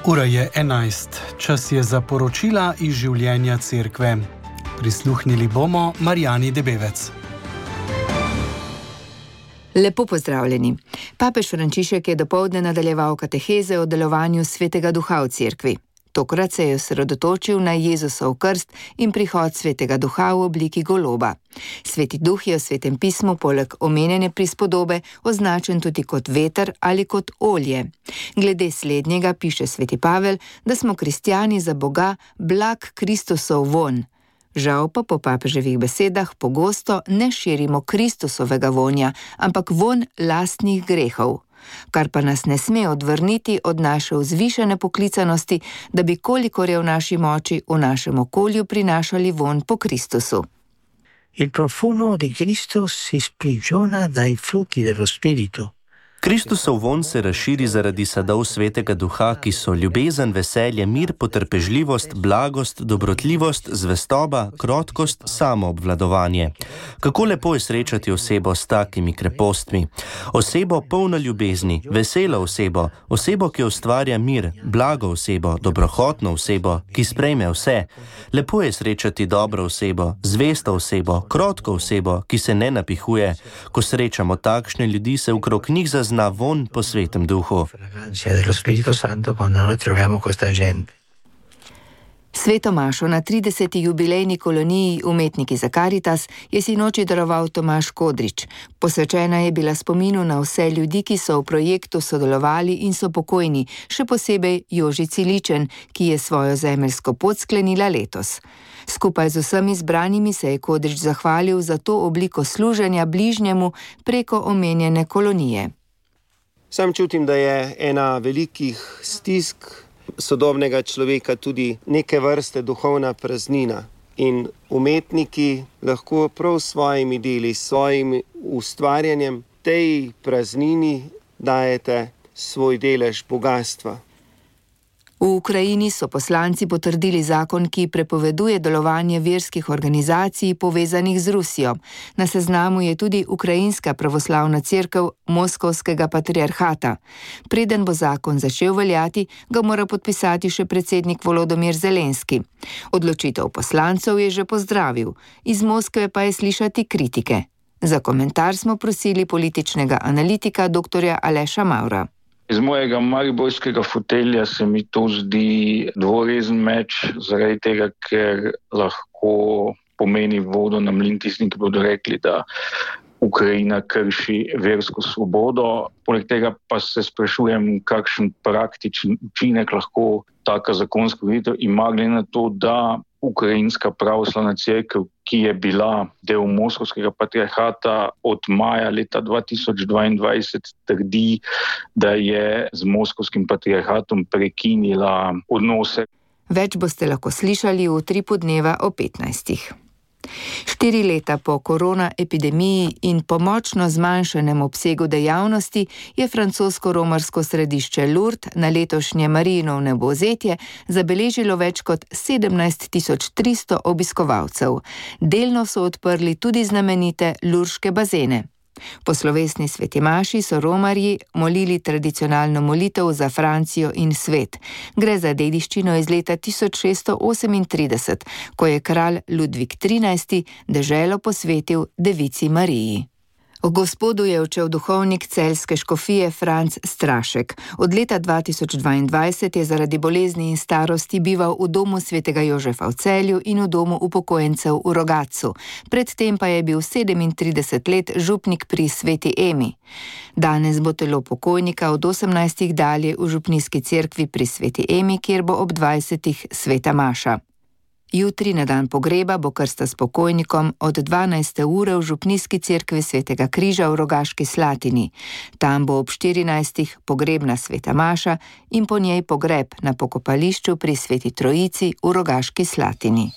Ura je 11, čas je za poročila iz življenja cerkve. Prisluhnili bomo Marjani Debevec. Lepo pozdravljeni. Papež Frančišek je dopoldne nadaljeval kateheze o delovanju Svetega Duha v cerkvi. Tokrat se je osredotočil na Jezusov krst in prihod Svetega Duha v obliki goloba. Sveti Duh je v Svetem pismu poleg omenjene prispodobe označen tudi kot veter ali kot olje. Glede slednjega piše sveti Pavel, da smo kristjani za Boga blag Kristusov vonj. Žal pa po papeževih besedah pogosto ne širimo Kristusovega vonja, ampak vonj lastnih grehov. Kar pa nas ne sme odvrniti od naše vzvišene poklicanosti, da bi kolikor je v naši moči v našem okolju prinašali vonj po Kristusu. Il profumo di Cristo si sprigiona dai frutti dello Spirito. Kristusov vonj se razširi zaradi sadov Svetega Duha, ki so ljubezen, veselje, mir, potrpežljivost, blagost, dobrotljivost, zvestoba, krotkost, samoobvladovanje. Kako lepo je srečati osebo s takimi krepostmi. Osebo polno ljubezni, veselo osebo, osebo, ki ustvarja mir, blago osebo, dobrohotno osebo, ki sprejme vse. Lepo je srečati dobro osebo, zvesto osebo, krotko osebo, ki se ne napihuje. Ko srečamo takšne ljudi, se okrog njih zazna vonj po Svetem Duhu. Sveto mašo na 30. jubilejni koloniji Umetniki za Karitas je sinoči daroval Tomaž Kodrič. Posvečena je bila spominu na vse ljudi, ki so v projektu sodelovali in so pokojni, še posebej Jožici Ličen, ki je svojo zemeljsko pot sklenila letos. Skupaj z vsemi zbranimi se je Kodrič zahvalil za to obliko služenja bližnjemu preko omenjene kolonije. Sam čutim, da je ena velikih stisk sodobnega človeka tudi neke vrste duhovna praznina. In umetniki lahko prav s svojimi deli, s svojim ustvarjanjem tej praznini dajete svoj delež bogastva. V Ukrajini so poslanci potrdili zakon, ki prepoveduje delovanje verskih organizacij povezanih z Rusijo. Na seznamu je tudi Ukrajinska pravoslavna cerkev Moskovskega patriarhata. Preden bo zakon začel veljati, ga mora podpisati še predsednik Volodymyr Zelenski. Odločitev poslancev je že pozdravil, iz Moskve pa je slišati kritike. Za komentar smo prosili političnega analitika dr. Aleša Mavra. Iz mojega mariborskega fotelja se mi to zdi dvorezen meč, zaradi tega, ker lahko pomeni vodo na mlin tistim, ki bodo rekli, da Ukrajina krši versko svobodo. Poleg tega pa se sprašujem, kakšen praktičen učinek lahko taka zakonska ureditev ima, glede na to, da Ukrajinska pravoslavna cerkev, ki je bila del Moskovskega patriarhata od maja leta 2022, trdi, da je z Moskovskim patriarhatom prekinila odnose. Več boste lahko slišali v Utripu dneva o 15. 4 leta po korona epidemiji in po močno zmanjšanem obsegu dejavnosti je francosko-romarsko središče Lourdes na letošnje Marijino vnebovzetje zabeležilo več kot 17.300 obiskovalcev. Delno so odprli tudi znamenite lurške bazene. Po slovesni sveti maši so romarji molili tradicionalno molitev za Francijo in svet. Gre za dediščino iz leta 1638, ko je kralj Ludvik XIII. Deželo posvetil Devici Mariji. V Gospodu je odšel duhovnik celjske škofije Franc Strašek. Od leta 2022 je zaradi bolezni in starosti bival v domu svetega Jožefa v Celju in v domu upokojencev v Rogatcu. Predtem pa je bil 37 let župnik pri Sveti Emi. Danes bo telo pokojnika od 18. dalje v župnijski cerkvi pri Sveti Emi, kjer bo ob 20. sveta maša. Jutri na dan pogreba bo krsta s pokojnikom od 12. ure v župnijski cerkvi Svetega križa v Rogaški Slatini. Tam bo ob 14. pogrebna sveta maša in po njej pogreb na pokopališču pri Sveti Trojici v Rogaški Slatini.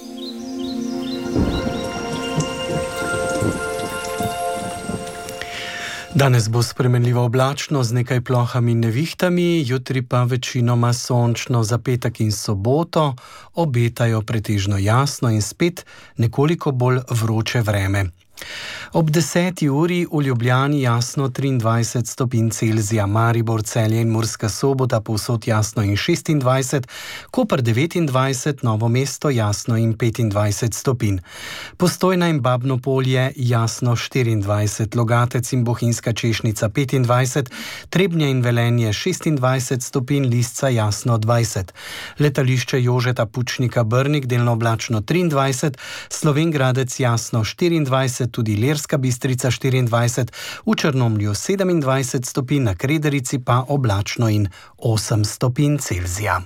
Danes bo spremenljivo oblačno z nekaj plohami in nevihtami, jutri pa večinoma sončno. Za petek in soboto obetajo pretežno jasno in spet nekoliko bolj vroče vreme. Ob 10. uri v Ljubljani jasno 23 stopinj Celzija, Maribor, Celje in Murska Sobota povsod jasno in 26, Koper 29, Novo mesto jasno in 25 stopinj. Postojna in Babno Polje jasno 24, Logatec in Bohinjska Češnica 25, Trebnje in Velenje 26 stopinj, Lisca jasno 20. Letališče Jožeta Pučnika Brnik delno oblačno 23, Slovenj Gradec jasno 24, tudi Ilirska Bistrica 24, v Črnomlju 27 stopinj, na Krederici pa oblačno in 8 stopinj Celzija.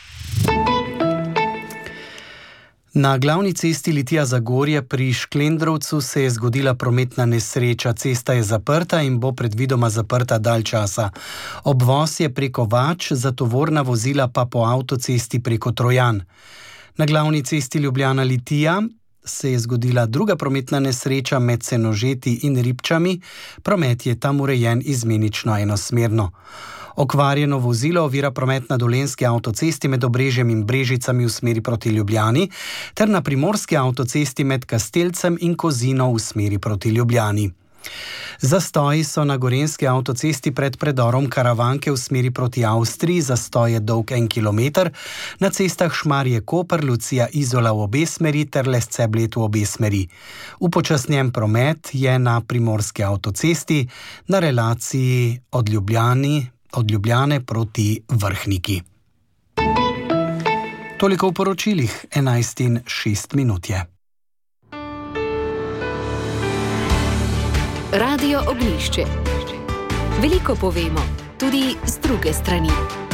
Na glavni cesti Litija-Zagorje pri Šklendrovcu se je zgodila prometna nesreča. Cesta je zaprta in bo predvidoma zaprta dalj časa. Obvoz je preko Vač, za tovorna vozila pa po avtocesti preko Trojan. Na glavni cesti Ljubljana-Litija se je zgodila druga prometna nesreča med Senožeti in Ribčami. Promet je tam urejen izmenično enosmerno. Okvarjeno vozilo ovira promet na Dolenjski avtocesti med Obrežjem in Brežicami v smeri proti Ljubljani ter na Primorski avtocesti med Kastelcem in Kozino v smeri proti Ljubljani. Zastoji so na Gorenjski avtocesti pred predorom Karavanke v smeri proti Avstriji, zastoj je dolg 1 kilometer, na cestah Šmarje-Koper, Lucija-Izola v obe smeri ter Lesce-Bled v obe smeri. Upočasnjen promet je na Primorski avtocesti na relaciji od Ljubljane proti Vrhniki. Toliko v poročilih, 11:06 je. Radio Ognjišče. Veliko povemo, tudi z druge strani.